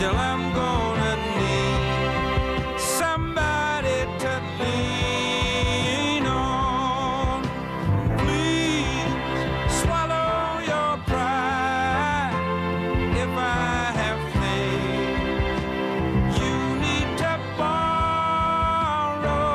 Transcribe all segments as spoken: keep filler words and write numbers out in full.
till I'm gonna need somebody to lean on. Please swallow your pride if I have faith. You need to borrow,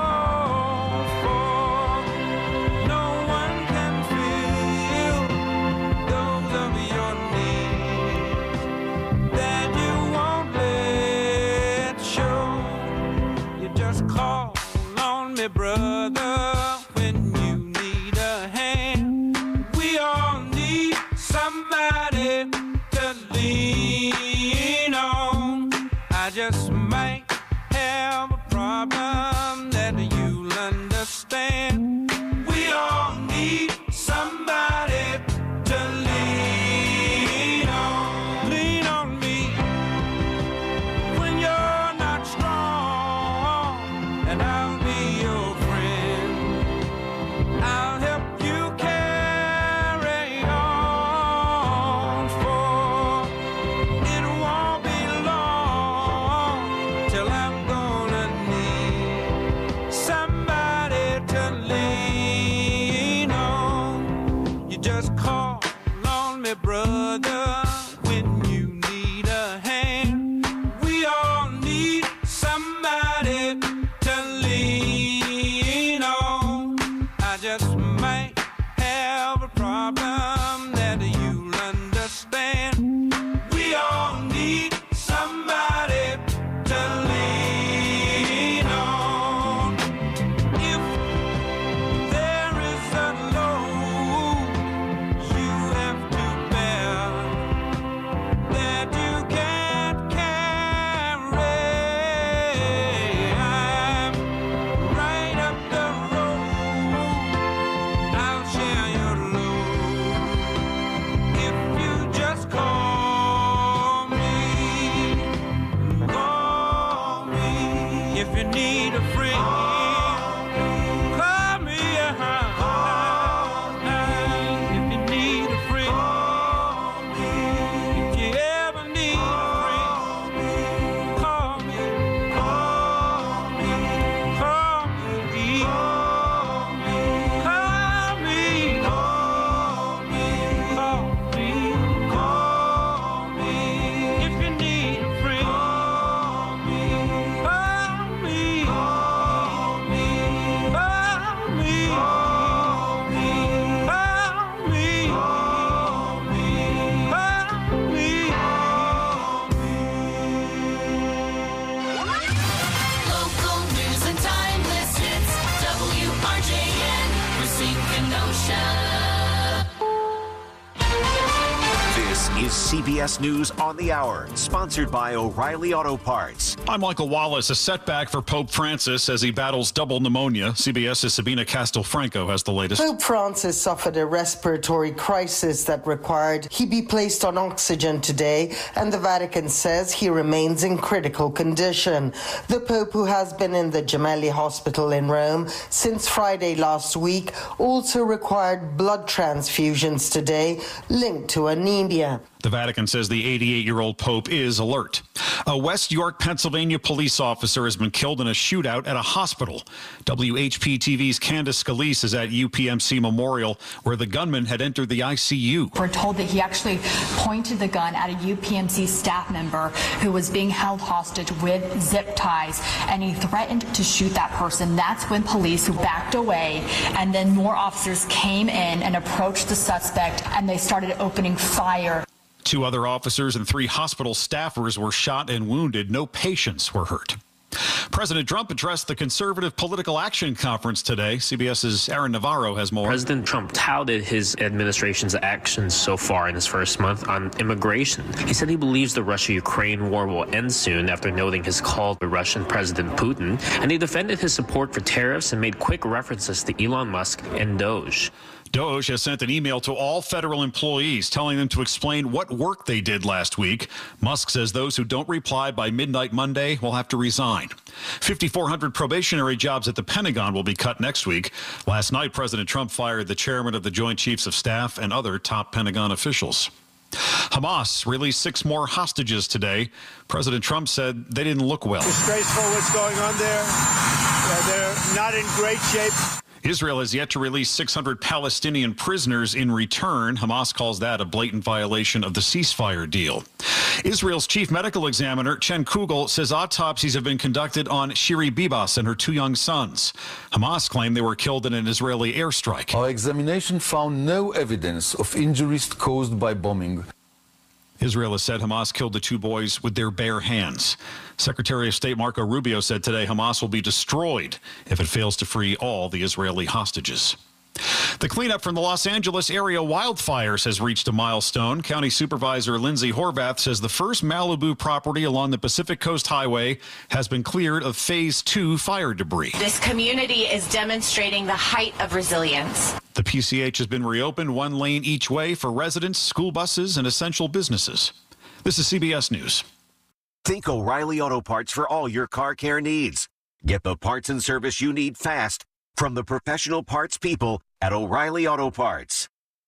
for no one can fill those of your needs that you won't let show. You just call on me, brother, when you need a hand. We all need somebody to lean on. I just might have a problem that you'll understand. We all need somebody to lean on. Lean on me when you're not strong, and I'll be your friend. I'll help you carry on, for it won't be long till I'm gonna need somebody to lean on. You just call on me, brother, when you need a hand. We all need somebody to lean on. I just might have a problem that you'll understand. We all need somebody to lean on. If there is a load you have to bear that you can't carry, I'm right up the road. I'll share your load if you just call me. Call me if you need a friend. Call me, uh-huh. If you need a friend. If you ever need a friend, call me. Call me. Call me. Call me. Call me. Call me. Call me. If you need a friend, call me. Call me. Call me. Call me. Call me. Call me. Call me. Local news and timeless hits. W R J N, Racine Kenosha. This is C B S News on the Hour, sponsored by O'Reilly Auto Parts. I'm Michael Wallace. A setback for Pope Francis as he battles double pneumonia. CBS's Sabina Castelfranco has the latest. Pope Francis suffered a respiratory crisis that required he be placed on oxygen today, and the Vatican says he remains in critical condition. The Pope, who has been in the Gemelli Hospital in Rome since Friday last week, also required blood transfusions today linked to anemia. The Vatican says the eighty-eight-year-old Pope is alert. A West York, Pennsylvania police officer has been killed in a shootout at a hospital. W H P T V's Candace Scalise is at U P M C Memorial, where the gunman had entered the I C U. We're told that he actually pointed the gun at a U P M C staff member who was being held hostage with zip ties, and he threatened to shoot that person. That's when police backed away, and then more officers came in and approached the suspect, and they started opening fire. Two other officers and three hospital staffers were shot and wounded. No patients were hurt. President Trump addressed the Conservative Political Action Conference today. CBS's Aaron Navarro has more. President Trump touted his administration's actions so far in his first month on immigration. He said he believes the Russia-Ukraine war will end soon, after noting his call to Russian President Putin. And he defended his support for tariffs and made quick references to Elon Musk and Doge. Doge has sent an email to all federal employees telling them to explain what work they did last week. Musk says those who don't reply by midnight Monday will have to resign. fifty-four hundred probationary jobs at the Pentagon will be cut next week. Last night, President Trump fired the chairman of the Joint Chiefs of Staff and other top Pentagon officials. Hamas released six more hostages today. President Trump said they didn't look well. Disgraceful what's going on there. Yeah, they're not in great shape. Israel has yet to release six hundred Palestinian prisoners in return. Hamas calls that a blatant violation of the ceasefire deal. Israel's chief medical examiner, Chen Kugel, says autopsies have been conducted on Shiri Bibas and her two young sons. Hamas claimed they were killed in an Israeli airstrike. Our examination found no evidence of injuries caused by bombing. Israel has said Hamas killed the two boys with their bare hands. Secretary of State Marco Rubio said today Hamas will be destroyed if it fails to free all the Israeli hostages. The cleanup from the Los Angeles area wildfires has reached a milestone. County Supervisor Lindsay Horvath says the first Malibu property along the Pacific Coast Highway has been cleared of phase two fire debris. This community is demonstrating the height of resilience. The P C H has been reopened one lane each way for residents, school buses, and essential businesses. This is C B S News. Think O'Reilly Auto Parts for all your car care needs. Get the parts and service you need fast from the professional parts people at O'Reilly Auto Parts.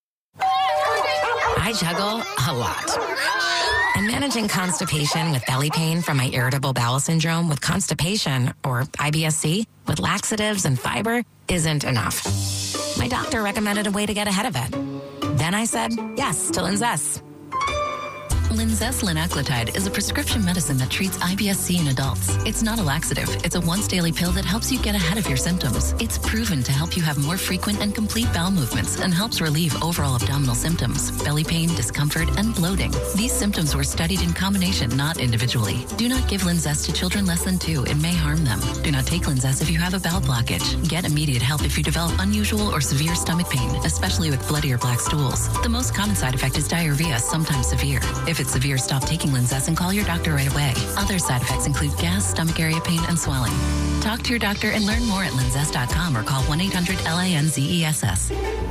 I juggle a lot. And managing constipation with belly pain from my irritable bowel syndrome with constipation, or I B S C, with laxatives and fiber isn't enough. My doctor recommended a way to get ahead of it. Then I said yes to Linzess. Linzess linaclotide is a prescription medicine that treats I B S C in adults. It's not a laxative. It's a once-daily pill that helps you get ahead of your symptoms. It's proven to help you have more frequent and complete bowel movements and helps relieve overall abdominal symptoms, belly pain, discomfort, and bloating. These symptoms were studied in combination, not individually. Do not give Linzess to children less than two. It may harm them. Do not take Linzess if you have a bowel blockage. Get immediate help if you develop unusual or severe stomach pain, especially with bloody or black stools. The most common side effect is diarrhea, sometimes severe. If it's severe, stop taking Linzess and call your doctor right away. Other side effects include gas, stomach area pain, and swelling. Talk to your doctor and learn more at linzess dot com or call one eight hundred L A N Z E S S.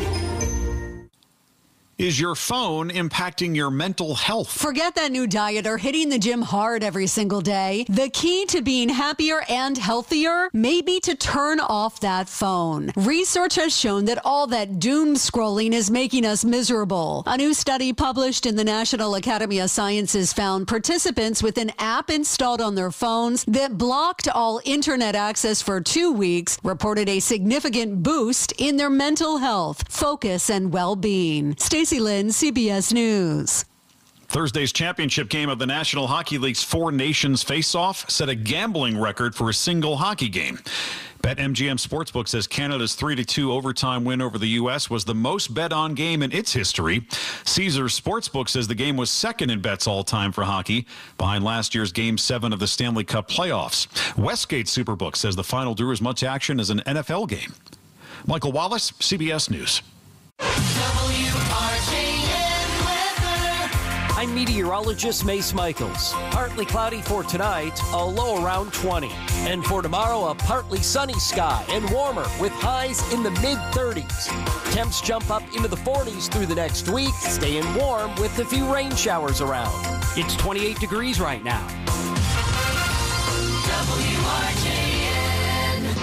Is your phone impacting your mental health? Forget that new diet or hitting the gym hard every single day. The key to being happier and healthier may be to turn off that phone. Research has shown that all that doom scrolling is making us miserable. A new study published in the National Academy of Sciences found participants with an app installed on their phones that blocked all internet access for two weeks reported a significant boost in their mental health, focus, and well-being. Stacey Lynn, C B S News. Thursday's championship game of the National Hockey League's Four Nations Face-Off set a gambling record for a single hockey game. BetMGM Sportsbook says Canada's three to two overtime win over the U S was the most bet-on game in its history. Caesars Sportsbook says the game was second in bets all-time for hockey, behind last year's Game seven of the Stanley Cup playoffs. Westgate Superbook says the final drew as much action as an N F L game. Michael Wallace, C B S News. I'm meteorologist Mace Michaels. Partly cloudy for tonight, a low around twenty. And for tomorrow, a partly sunny sky and warmer with highs in the mid thirties. Temps jump up into the forties through the next week, staying warm with a few rain showers around. It's twenty-eight degrees right now. W R J N.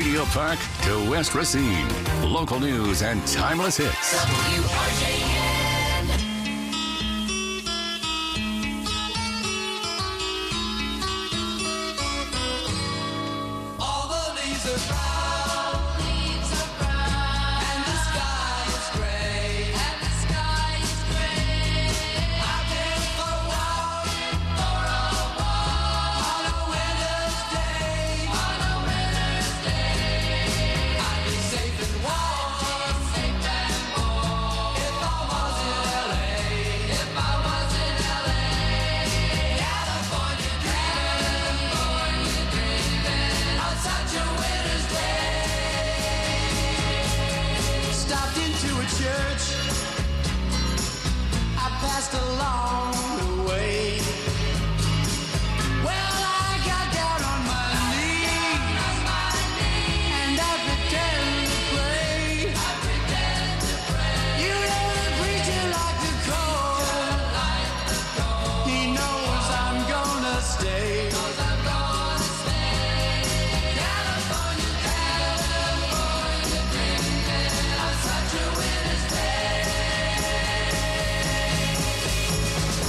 Radio Park to West Racine. Local news and timeless hits. W R J N. All the leaves are brown, leaves are brown, and the sky is gray, and the sky is gray. I've been for a walk, for a walk, on a winter's day, on a winter's day. I'd be safe and warm, safe and warm, if I was in L A, if I was in L A. California dreaming, California dreaming, on such a winter's day. Stopped into a church, I passed along the way. Well, I got down on my knees, and I pretend to pray. You know the preacher like the cold, he knows I'm gonna stay. California, California dreaming on such a winter's day.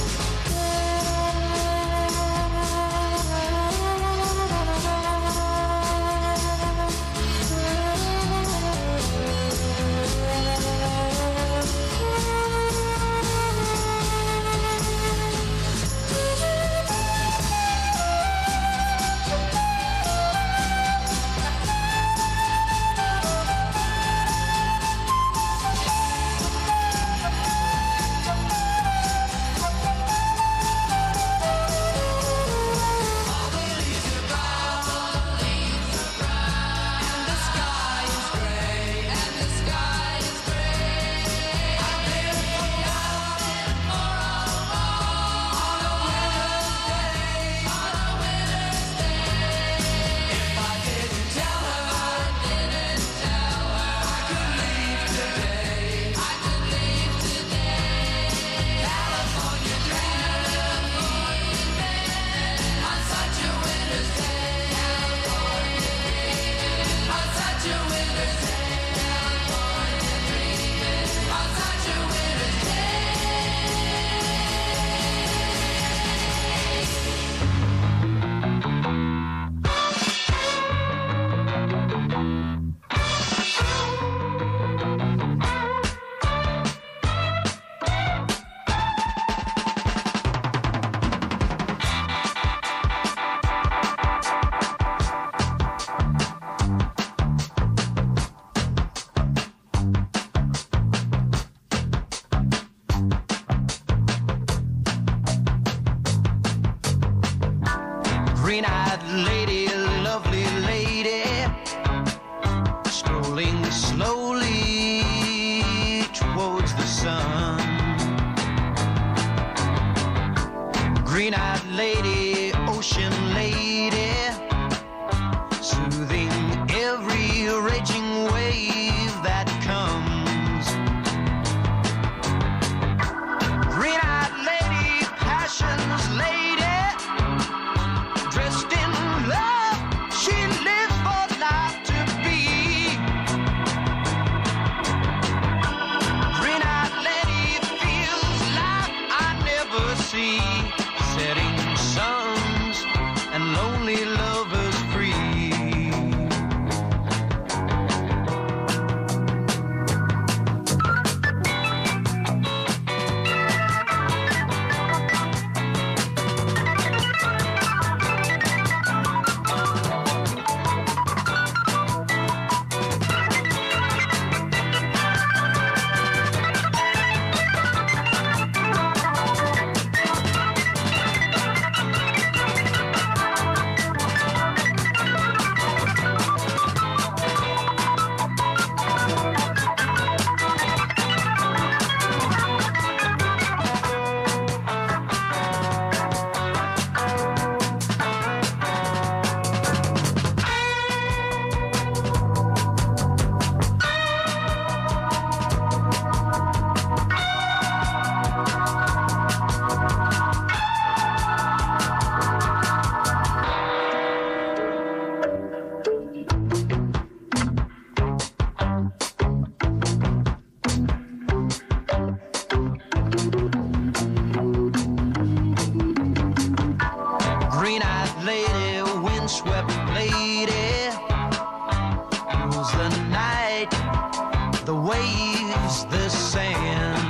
night, the waves, the sand.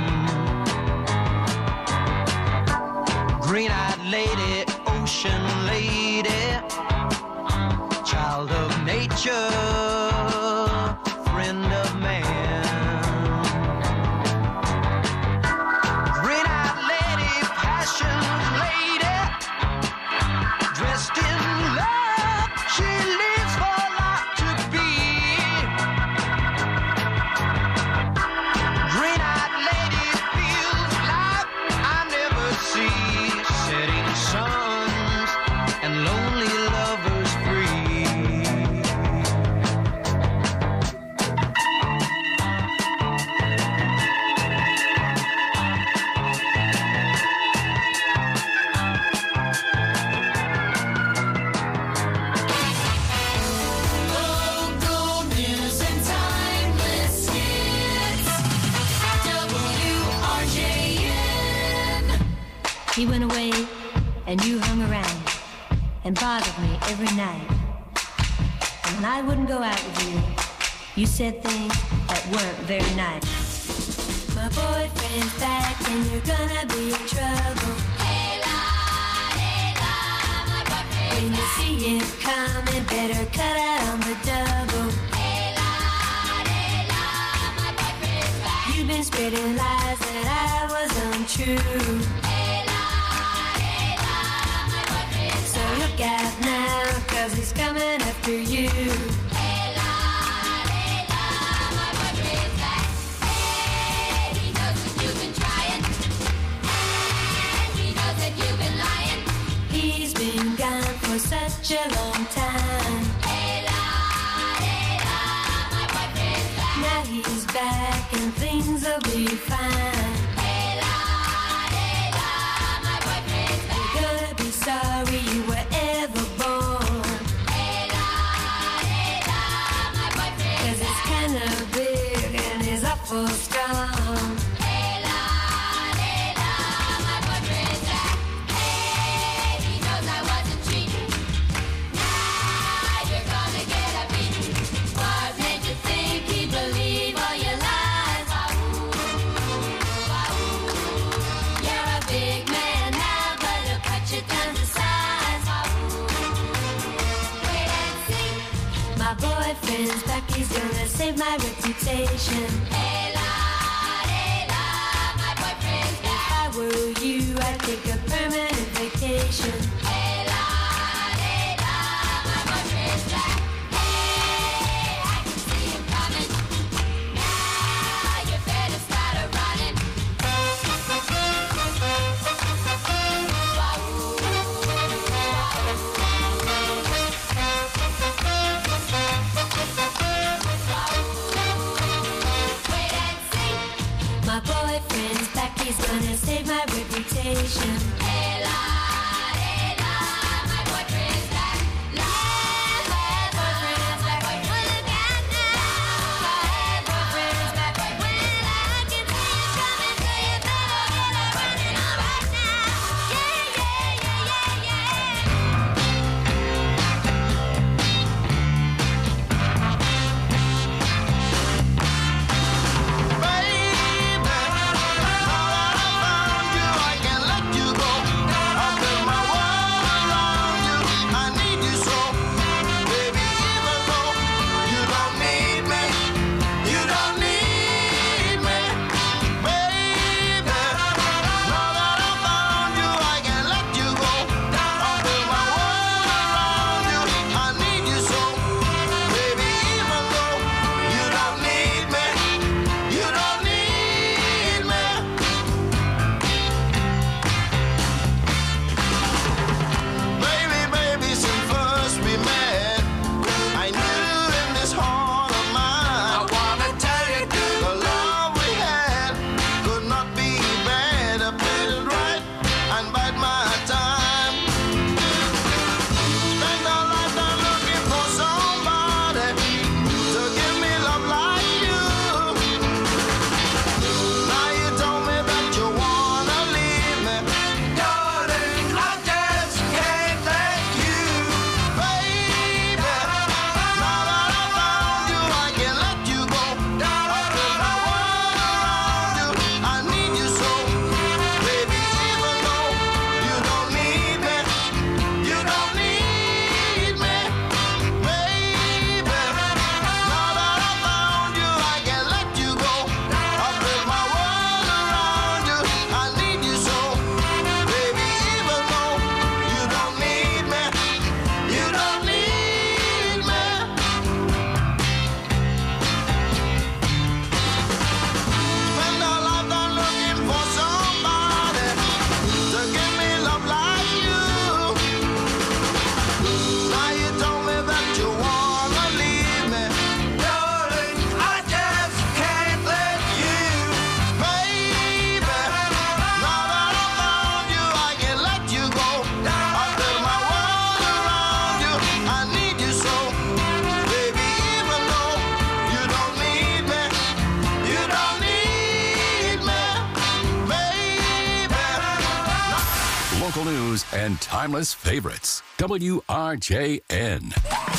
Green-eyed lady, ocean lady, child of nature, friend of man. Green-eyed lady, passion lady, dressed in love, she lives for life to be. Green-eyed lady feels like I never see. Setting suns and lonely lovers free. Local news and timeless hits. W R J N. He went away and you hung around and bothered me every night. And when I wouldn't go out with you, you said things that weren't very nice. My boyfriend's back and you're gonna be in trouble. Hey la, hey la, my boyfriend's when you see him coming, better cut out on the double. Hey la, hey la, my boyfriend's back. You've been spreading lies that I was untrue. So look out now, cause he's coming after you. Hey la, hey la, my boyfriend's back. Hey, he knows that you've been trying. And he knows that you've been lying. He's been gone for such a long time. Hey la, hey la, my boyfriend's back. Now he's back and things will be fine. Hey la, hey la, my boyfriend's back. You're gonna be sorry you were ever born. Hey la, hey la, my boyfriend. Cause it's kinda big and he's awful strong. Hey la, hey la, my boyfriend's back. Hey, he knows I wasn't cheating. Now you're gonna get a beating. What made you think he'd believe all your lies? You're a big man now, but he'll cut you down to size. Wait and see. My boyfriend's back, he's gonna save my reputation. Hey la, hey la, my boyfriend's back. If I were you, I'd take a permanent vacation. Hey la, hey la, my boyfriend's back. Hey, I can see him coming. Now you better start a running. My boyfriend's back, he's gonna save my reputation. Hey la, hey la, my boyfriend's back. La, my boyfriend's back. Well, look out now. My boyfriend's back. Well, I can see you coming, so you better get a running on right now. Yeah, yeah, yeah, yeah, Baby, now that I found you, I can't let you go. news and timeless favorites. W R J N.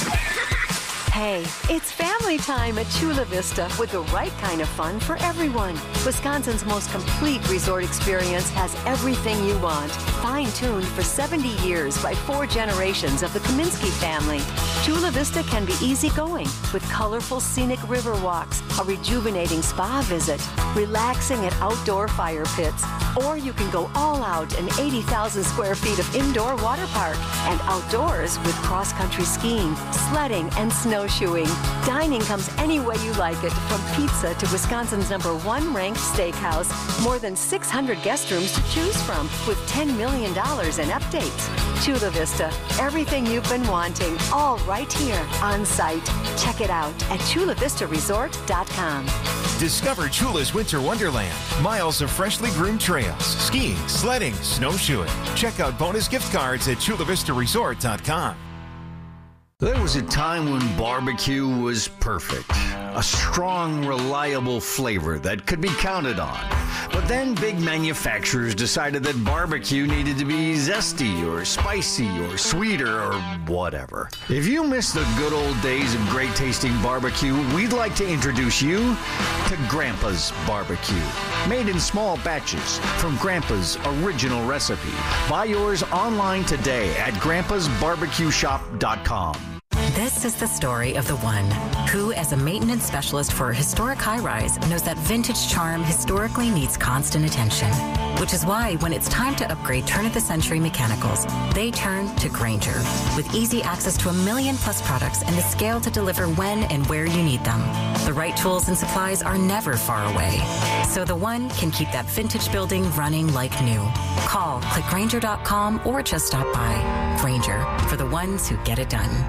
Hey, it's family time at Chula Vista with the right kind of fun for everyone. Wisconsin's most complete resort experience has everything you want. Fine-tuned for seventy years by four generations of the Kaminsky family. Chula Vista can be easygoing with colorful scenic river walks, a rejuvenating spa visit, relaxing at outdoor fire pits, or you can go all out in eighty thousand square feet of indoor water park and outdoors with cross-country skiing, sledding, and snowshoeing. Dining comes any way you like it, from pizza to Wisconsin's number one ranked steakhouse. More than six hundred guest rooms to choose from with ten million dollars in updates. Chula Vista, everything you've been wanting, all right here on site. Check it out at chula vista resort dot com. Discover Chula's Winter Wonderland. Miles of freshly groomed trails, skiing, sledding, snowshoeing. Check out bonus gift cards at chula vista resort dot com. There was a time when barbecue was perfect. A strong, reliable flavor that could be counted on. But then big manufacturers decided that barbecue needed to be zesty or spicy or sweeter or whatever. If you miss the good old days of great tasting barbecue, we'd like to introduce you to Grandpa's Barbecue. Made in small batches from Grandpa's original recipe. Buy yours online today at grandpas barbecue shop dot com. This is the story of the one who, as a maintenance specialist for a historic high-rise, knows that vintage charm historically needs constant attention. Which is why, when it's time to upgrade turn-of-the-century mechanicals, they turn to Grainger. With easy access to a million-plus products and the scale to deliver when and where you need them. The right tools and supplies are never far away. So the one can keep that vintage building running like new. Call, click Grainger dot com, or just stop by. Grainger, for the ones who get it done.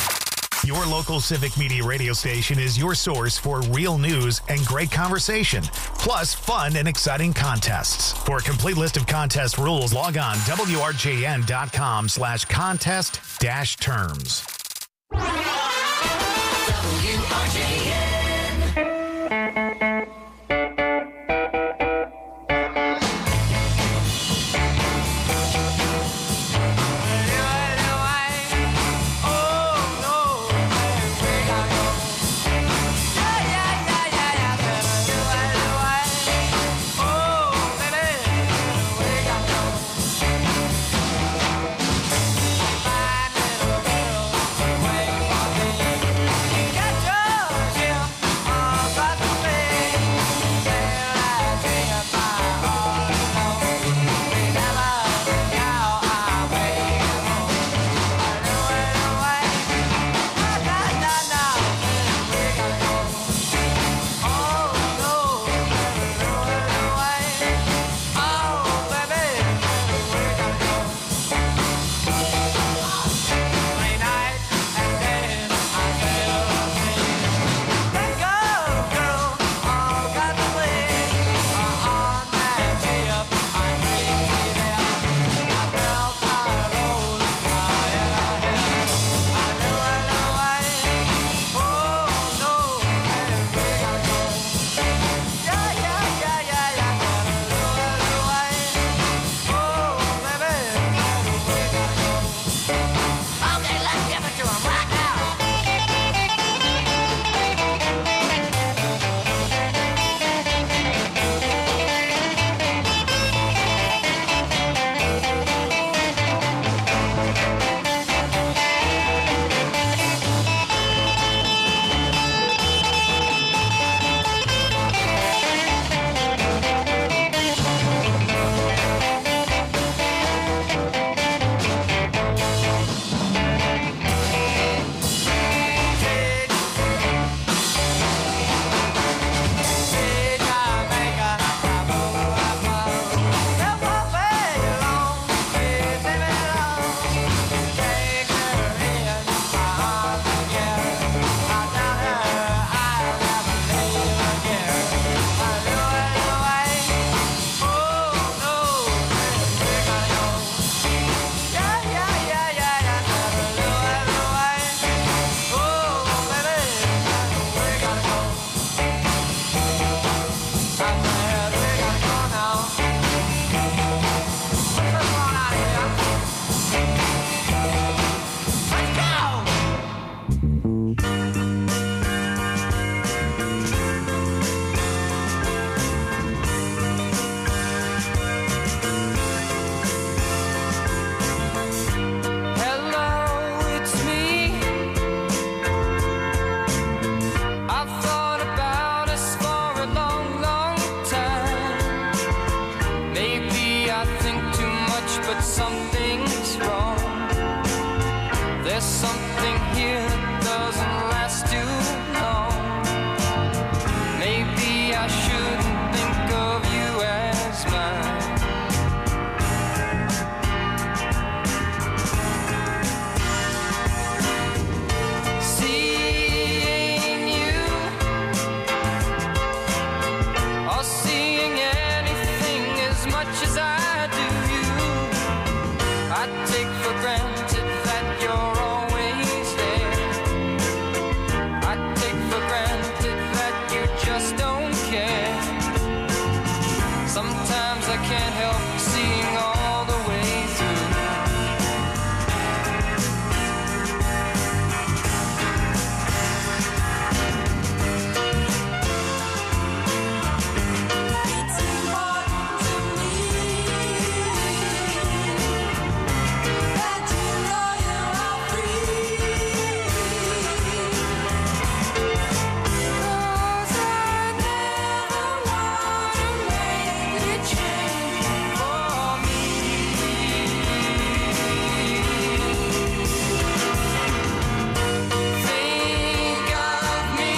Your local Civic Media radio station is your source for real news and great conversation, plus fun and exciting contests. For a complete list of contest rules, log on W R J N dot com slash contest dash terms. W R J N. something's wrong. There's something here that doesn't last too long. Maybe I shouldn't think of you as mine. Seeing you or seeing anything as much as I do you, I take for granted that you're always there. I take for granted that you just don't care. Sometimes I can't help seeing all the way through. It's important to me that you know you are free. 'Cause I never wanna make you change for me. Think of me.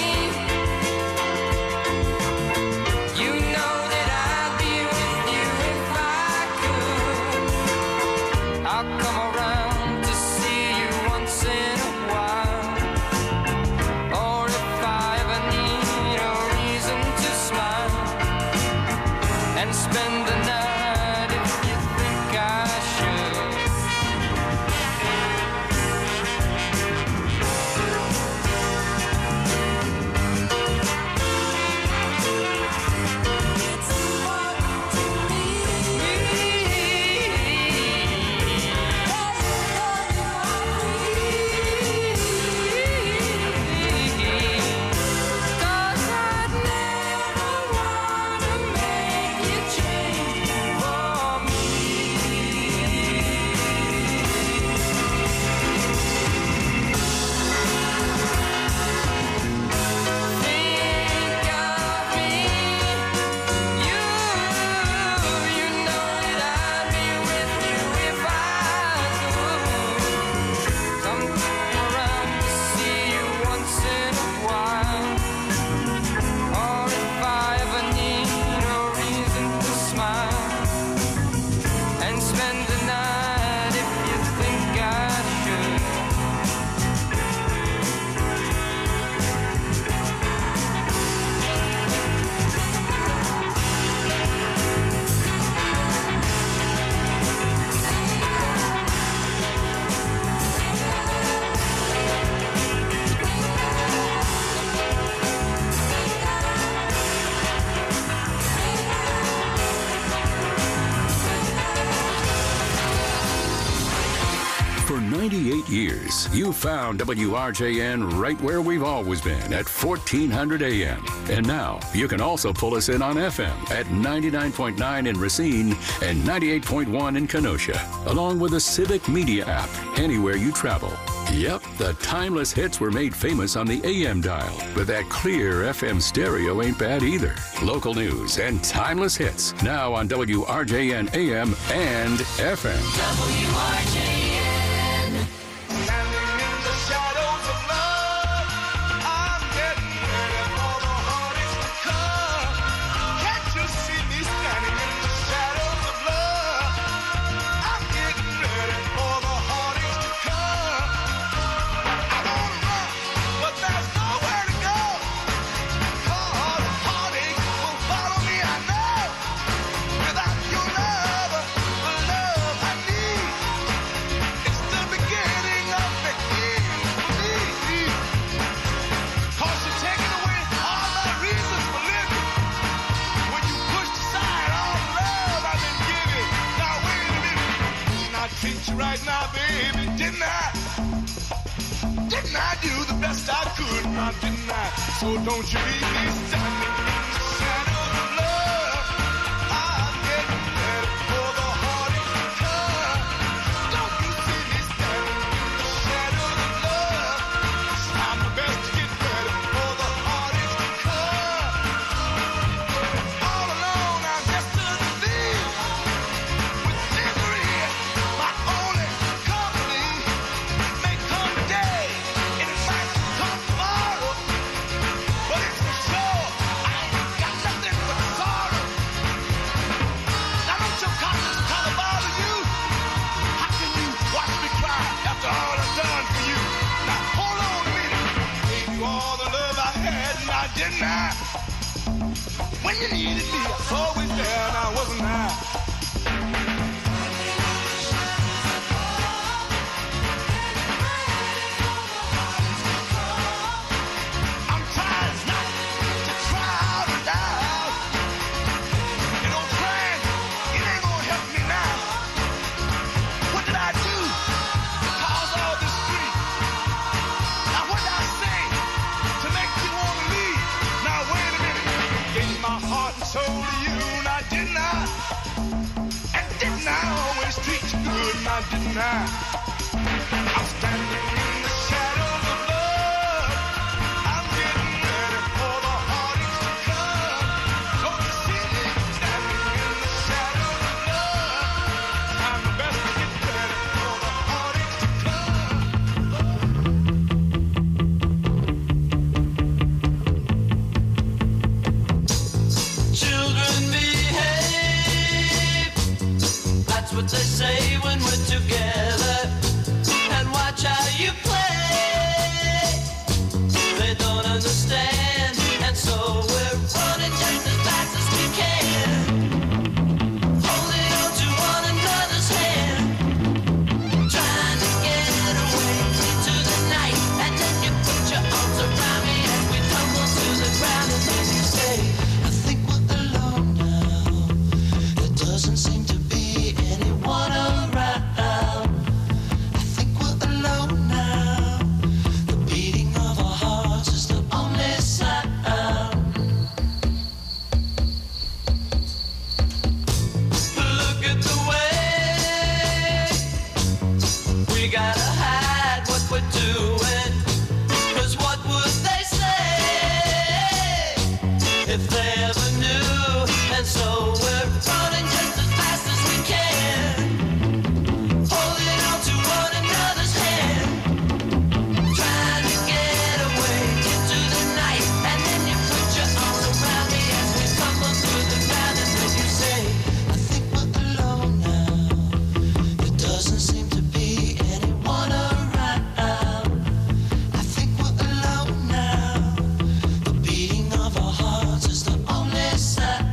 You know that I'd be with you if I could. I'll come around to see you once in a while. Or if I ever need a reason to smile and spend the night if you think I should. It's important to me that you know you are free. 'Cause I'd never wanna make you change for me. Think of me. You, you know that I'd be with you if I could. Come around to see you once in a while. Or if I ever need a reason to smile and spend the night if you think I should. For ninety-eight years, you found W R J N right where we've always been at fourteen hundred A M. And now you can also pull us in on F M at ninety-nine point nine in Racine and ninety-eight point one in Kenosha, along with the Civic Media app anywhere you travel. Yep, the timeless hits were made famous on the A M dial, but that clear F M stereo ain't bad either. Local news and timeless hits now on W R J N A M and F M. W R J N. Standing in the shadows of love, I'm getting ready for the heartaches to come. Can't you see me standing in the shadows of love? I'm getting ready for the heartaches to come. I wanna run, but there's nowhere to go. 'Cause the heartache will follow me, I know. Without your love, the love I need, it's the beginning of the end for me. 'Cause you're taking away all my reasons for living. When you pushed aside all the love I've been giving. Now wait a minute, didn't I treat you right now, baby? Didn't I? Didn't I do the best I could? Now didn't I? So don't you leave me standing in the shadows of love. I'm getting ready for the heartache to come. Don't you see me standing in the shadows of love? I'm the best to get ready for the heartache to come. All alone I'm just a thief with misery now didn't I? When you needed me, I was always there, and I wasn't I. Sold to you, now didn't I? And didn't I always treat you good, now didn't I? I'm standing in the shadows of love. I'm getting ready for the heartaches to come. Don't you see me standing in the shadows of love? I'm the best to get ready for the heartaches to what they say when we're together, and watch how you play. They don't understand, and so we're running just as fast as we can, holding on to one another's hand, trying to get away into the night. And then you put your arms around me as we tumble to the ground, and then you say, I think we're alone now. There doesn't seem to be anyone around. I think we're alone now. The beating of our hearts is the only sound. Look at the way we gotta hide what we're doing. 'Cause what would they say if they ever knew? And so we're running just as fast as we can, holding on to one another's hand, trying to get away into the night. And then you put your arms around me as we tumble through the ground, and then you say, I think we're alone now. There doesn't seem to be anyone around. I think we're alone now. The beating of our hearts is the only sound.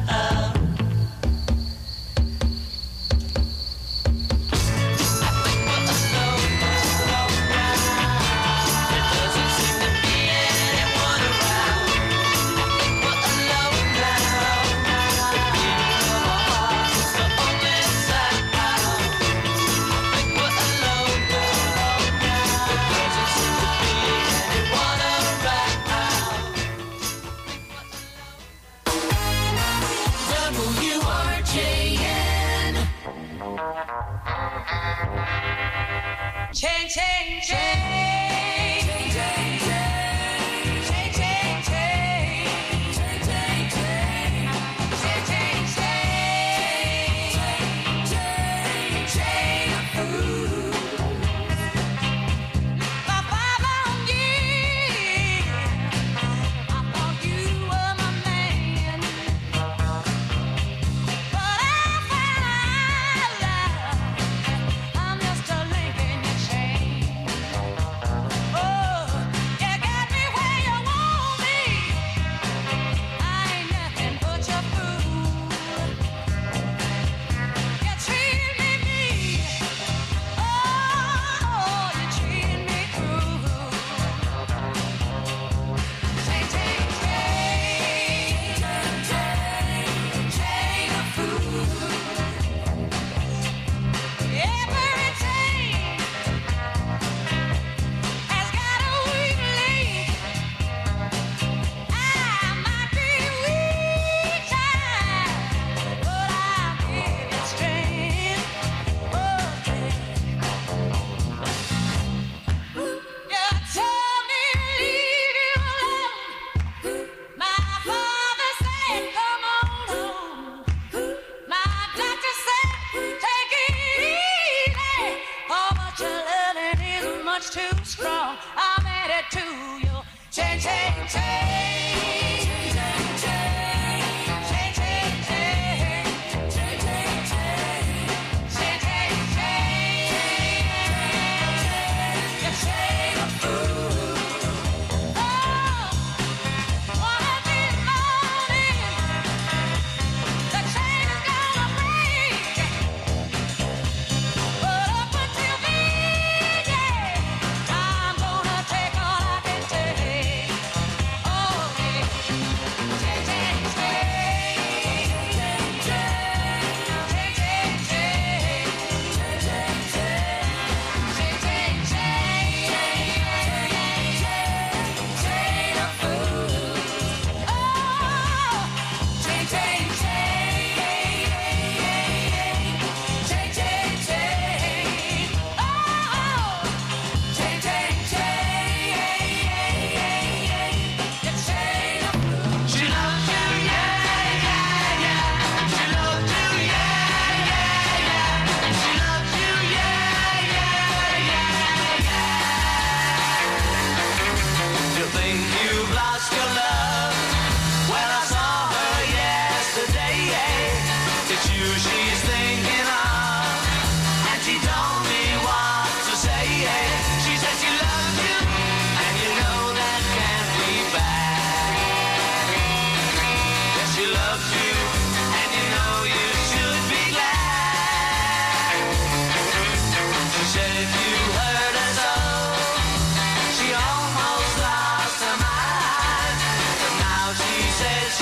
W R J N. Change, change, change. Change, change, change. Change, change, change. Change, change, change. Change, change, change. Change, change, ooh. My father knew I thought you were my man. But I found out I'm just a link in your chain.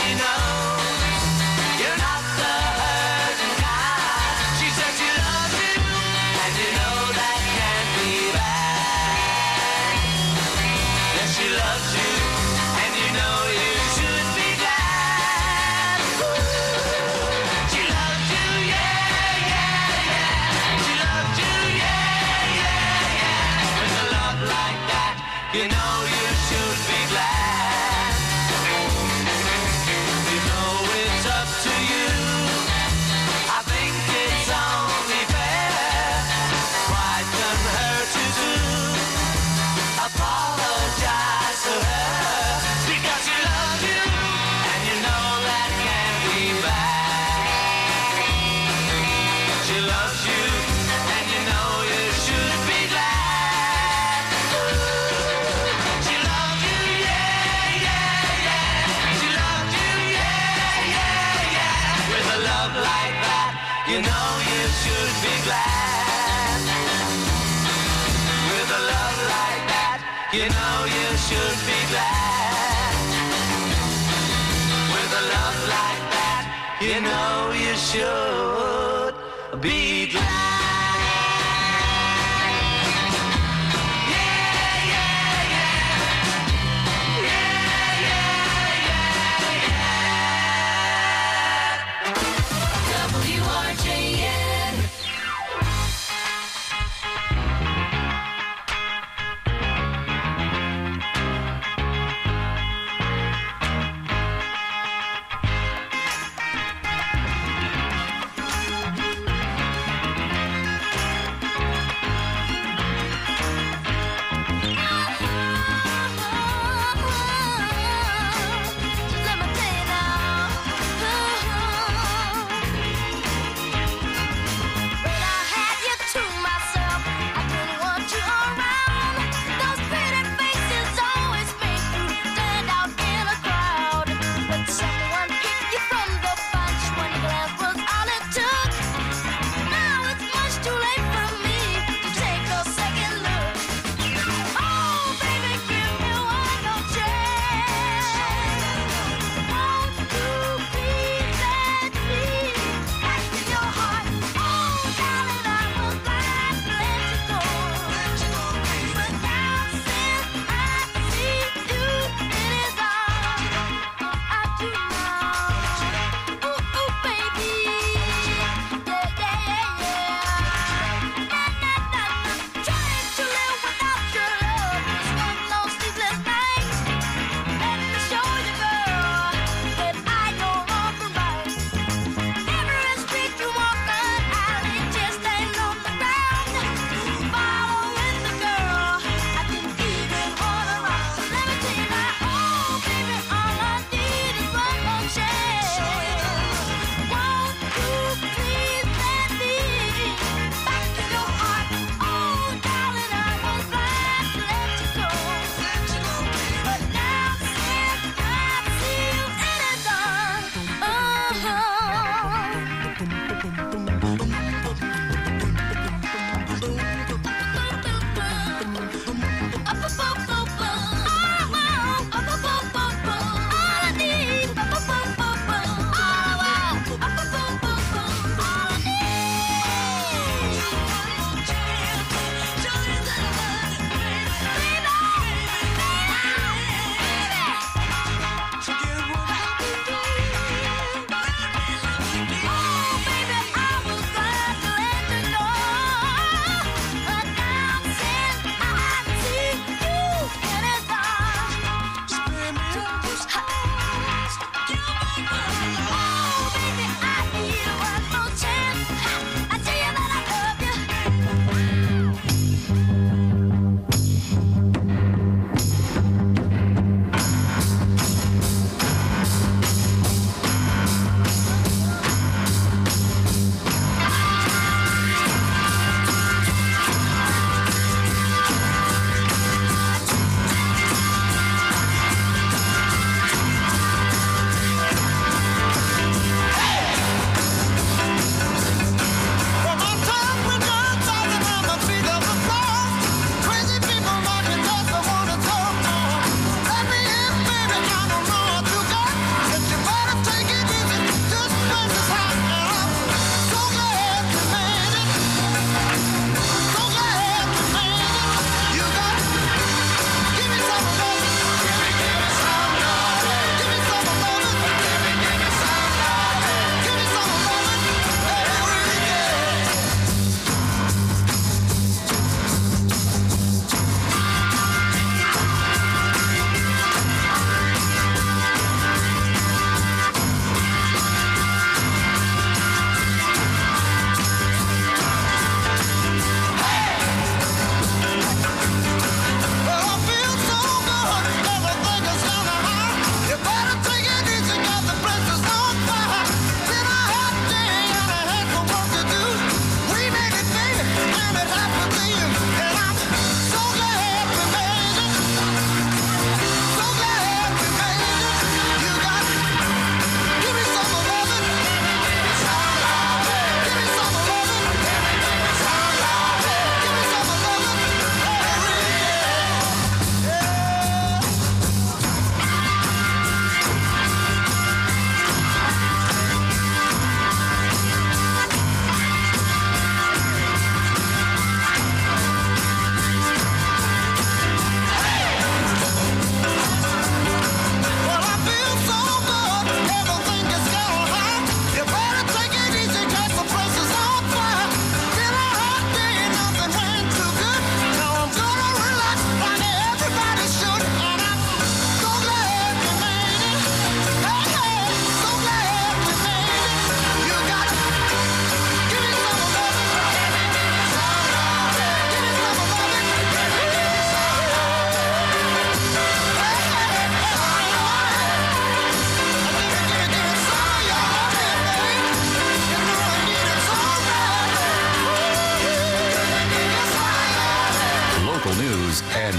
she knows you're not the hurting kind. She said she loves you, and you know that can't be bad. Yes, she loves you, and you know you should be glad. She loves you, yeah, yeah, yeah. She loves you, yeah, yeah, yeah. With a love like that, you know you should be glad. You know it's up to you. I think it's only fair. Pride done her too soon. Apologize to her because she loves you, and you know that can't be bad. She loves you, and you know you should be glad. She loves you, yeah, yeah, yeah. She loves you, yeah, yeah, yeah. With a love like that, you know you should be glad. With a love like that, you know you should be glad. With a love like that, you know you should be glad. W R J N.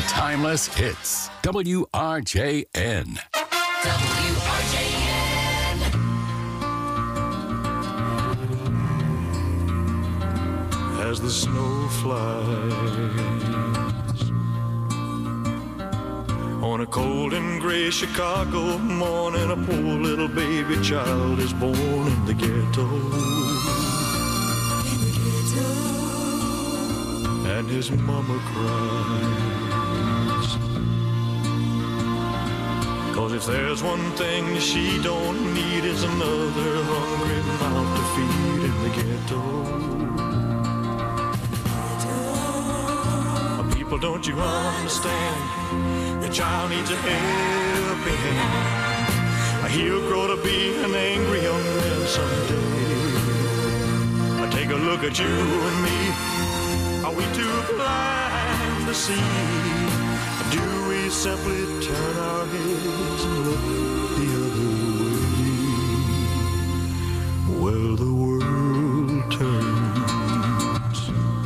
timeless hits. W R J N. W R J N. As the snow flies on a cold and gray Chicago morning, a poor little baby child is born in the ghetto. In the ghetto. And his mama cries. 'Cause if there's one thing she don't need, is another hungry mouth to feed in the ghetto. People, don't you understand? The child needs a helping hand. He'll grow to be an angry young man someday. Take a look at you and me. Are we too blind to see? Do we simply turn our heads and look the other way? Well, the world turns,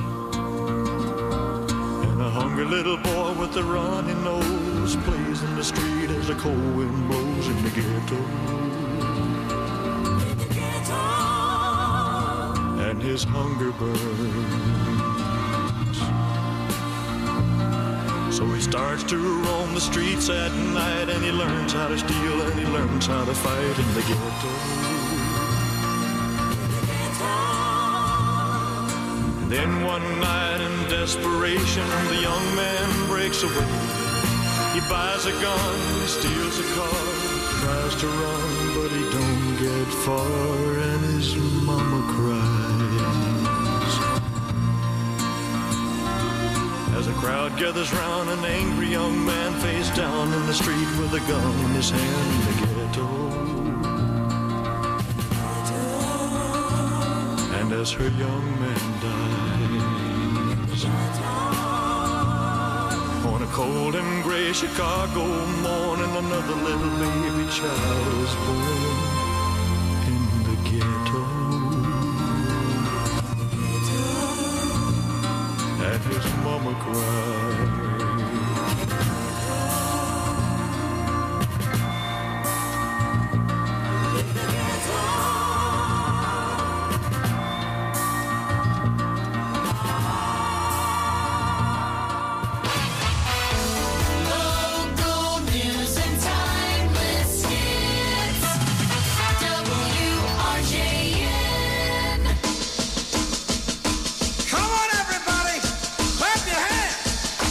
and a hungry little boy with a runny nose plays in the street as the cold wind blows in the ghetto. In the ghetto. And his hunger burns. So he starts to roam the streets at night, and he learns how to steal, and he learns how to fight in the ghetto. And then one night in desperation, the young man breaks away. He buys a gun, he steals a car, tries to run, but he don't get far, and his mama cries. As a crowd gathers round, an angry young man face down in the street with a gun in his hand in the ghetto. And as her young man dies, on a cold and gray Chicago morning, another little baby child is born in the ghetto. And his mama cried. Local news and timeless hits. W R J N. Come on, everybody, clap your hands.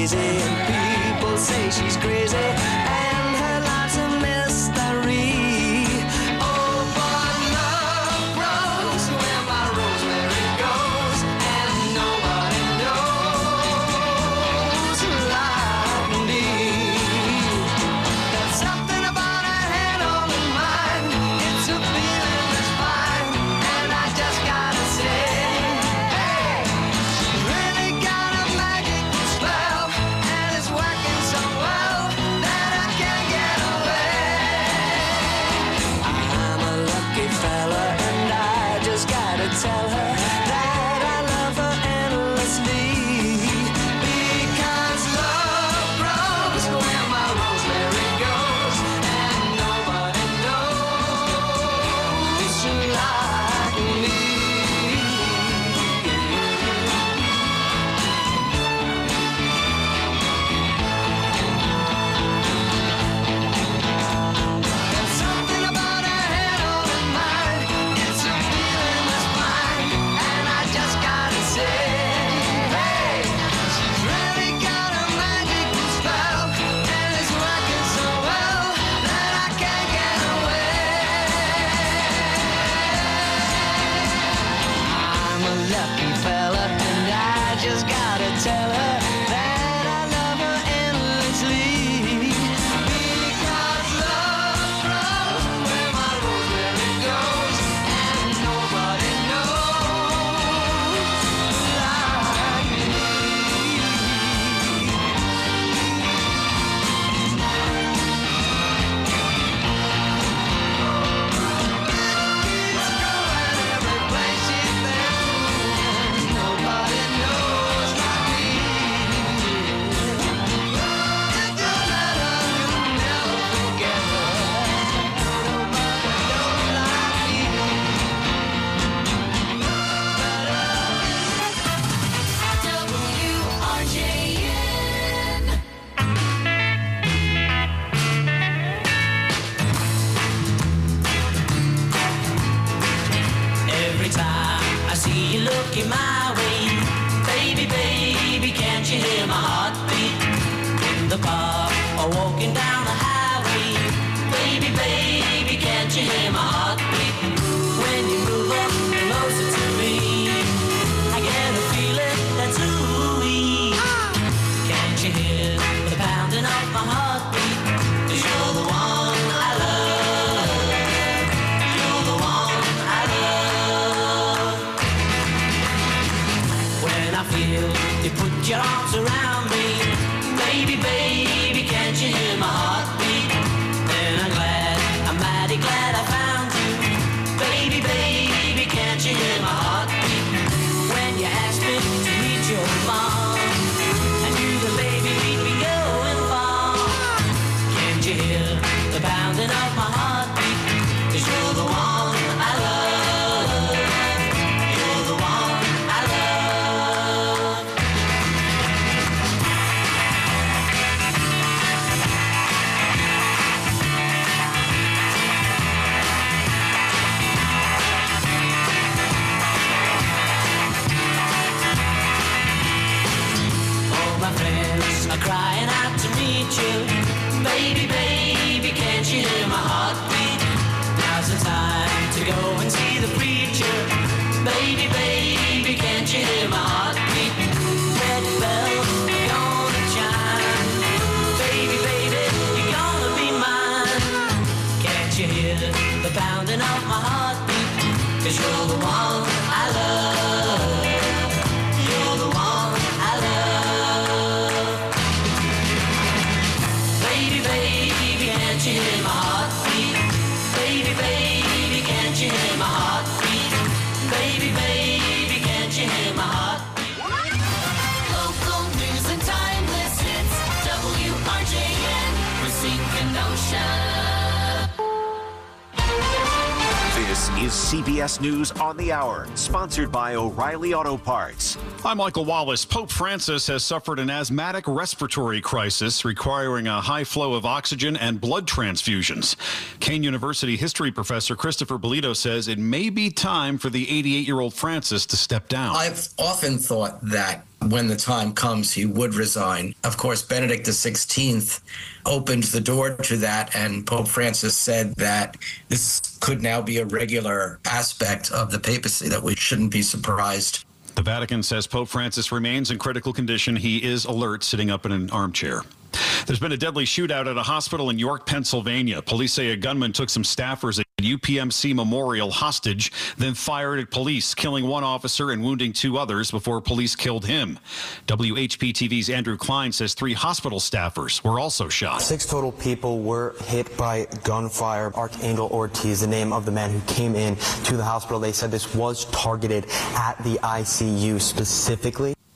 easy, and people say she's crazy, and her life's a mystery. Oh, but love grows where my rosemary goes, and nobody knows like me. There's something about her head on her mind. It's a feeling that's fine, and I just gotta say, hey, she's really got a magical spell, and it's working so well that I can't get away. I'm a lucky fella, and I just gotta tell her that I love her endlessly. Because love grows where my rosemary goes, and nobody knows like me. There's something about her head on her mind. It's a feeling that's fine, and I just gotta say, hey, she's really got a magical spell, and it's working so well that I can't get away. I'm a lucky fella, and I just gotta tell her that I love her endlessly. Because love grows where my rosemary goes, and nobody knows like me. It's going every place she's been, and nobody knows like me. If you let her, you'll never forget her. Nobody knows like me. W R J N. Every time I see you looking my way, baby, baby, can't you hear my heartbeat? In the park or walking down the highway, baby, baby, can't you hear my heartbeat? When you move up closer to me, I get a feeling that's ooey. Can't you hear the pounding of my heartbeat? 'Cause you're the one I love. You're the one I love. When I feel you put your arms around me, baby, baby, can't you hear my heartbeat? Then I'm glad, I'm mighty glad I found you. Baby, baby, can't you hear my heartbeat? When you asked me to meet your mom, I knew the baby we'd be going far. Can't you hear the pounding of my heartbeat? 'Cause you're the one I love. You're the one I love. All my friends are crying out to meet you. Baby, baby, can't you hear my heartbeat? Now's the time to go and see the preacher. Baby, baby, can't you hear my heartbeat? Wedding bells are gonna chime. Baby, baby, you're gonna be mine. Can't you hear the pounding of my heartbeat? 'Cause you're the one I love. You're the one I love. Baby, baby, can't you hear my heartbeat? Baby, baby, can't you hear my heartbeat? Baby, baby, can't you hear my heartbeat? Local news and timeless hits. W R J N. Racine Kenosha. This is C B S News on the Hour, sponsored by O'Reilly Auto Parts. I'm Michael Wallace. Pope Francis has suffered an asthmatic respiratory crisis requiring a high flow of oxygen and blood transfusions. Kane University history professor Christopher Bolito says it may be time for the eighty-eight-year-old Francis to step down. I've often thought that when the time comes, he would resign. Of course, Benedict the sixteenth opened the door to that, and Pope Francis said that this could now be a regular aspect of the papacy, that we shouldn't be surprised. The Vatican says Pope Francis remains in critical condition. He is alert, sitting up in an armchair. There's been a deadly shootout at a hospital in York, Pennsylvania. Police say a gunman took some staffers at U P M C Memorial hostage, then fired at police, killing one officer and wounding two others before police killed him. W H P T V's Andrew Klein says three hospital staffers were also shot. Six total people were hit by gunfire. Archangel Ortiz, the name of the man who came in to the hospital. They said this was targeted at the I C U specifically.